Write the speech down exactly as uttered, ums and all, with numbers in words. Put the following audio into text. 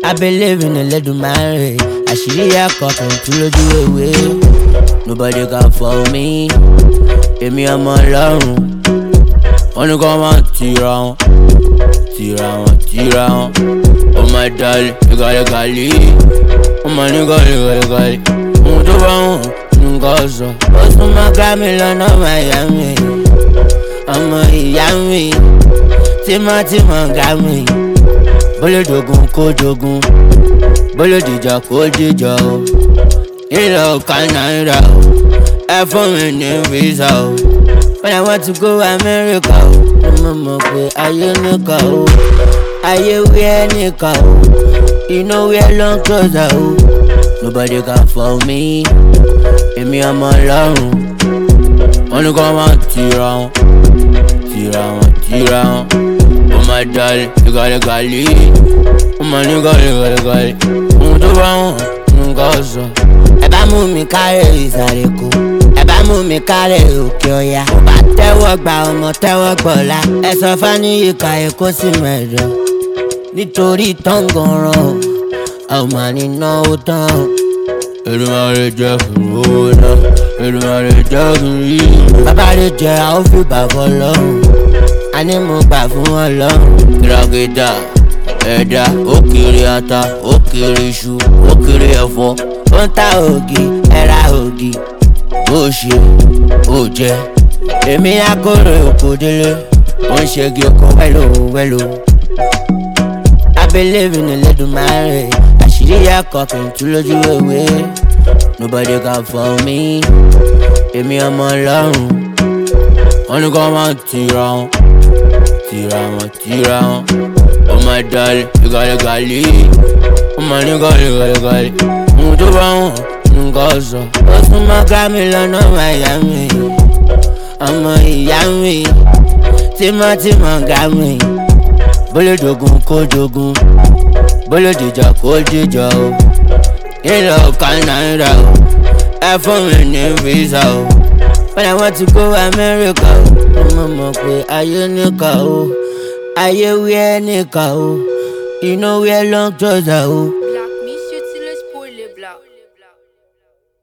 I believe in a little marriage. Àṣírí ẹ̀kọ́ kan tú lójú ewé. Nobody can for me. Èmi ọmọ Ọlọ́run. Wọ́n ní kó máa tira wọn, tira wọn, tira wọn. Oh my darling, gàlégàlé. Ó máa ní gàlégàlé. Ohun tó bá wọn nǹkan sọ. Ó tún máa gbá mi lọ́nà Miami. Ọmọ ìyá mi, tímọ́tímọ́ ga mi. Bólú jogun kó jogun, bólú dìjà kó dìjà o. Ìlọ Canada o, ẹ fún mi ní visa o. When I want to go America o, mo mọ̀ pé ayé nìkan o. Ayé wíẹ́ nìkan o, you know wear long trouser o. Nobody can for me, èmi ọmọ Ọlọ́run. Wọ́n ní kó máa tira wọn, tira wọn, tira wọn. Oh my darling, gàlégàlé. Ó máa ní gàlégàlé. Ohun tó bá wọn nǹkan sọ. Ẹ bá mú mi kárẹ̀ ìsàlẹ̀ kó, ẹ bá mú mi kárẹ̀ òkè ọ̀yà. Ó bá tẹ́wọ́ gba ọmọ tẹ́wọ́ gbọ̀lá. Ẹ sọ Fáníyì ká Èkó sí mẹ́jọ. Nítorí tọ́ngànràn ọmọ ànínáwó tán. Èdùmàrè jẹ́ kí n rówó náà, Èdùmàrè jẹ́ kí n rí. Bàbá rẹ̀ jẹ́ a ó fi bàbá lọ́rùn. A ní mo gbà fún Ọlọ́run. Kìràkìtà ẹ̀dá ó kiri ata, ó kiri iṣu, ó kiri ẹ̀fọ́. Ó ń ta ògì, ẹ̀ra ògì. Bó ṣe, ó jẹ́. Èmi akórè òkò délé. Ó ń ṣe igi oko wẹ́lò wẹ́lò. I believe in a little marriage. Àṣírí ẹ̀kọ́ kì í tú lójú ewé. Nobody can for me. Èmi ọmọ Ọlọ́run. Wọ́n ní kó máa tira wọn, tira wọn, tira wọn. Oh my darling, gàlégàlé. Ó máa ní gàlégàlé. Ohun tó bá wọn nǹkan sọ. Ó tún máa gbá mi lọ́nà Miami. Ọmọ ìyá mi, tímọ́tímọ́ ga mi. Bólú jogun kó jogun, bólú dìjà kó dìjà o. Ìlọ Canada o, ẹ fún mi ní visa o. When I want to go America o, mo mọ̀ pé ayé nìkan o. Ayé wíẹ́ nìkan o, you know wear long trouser o.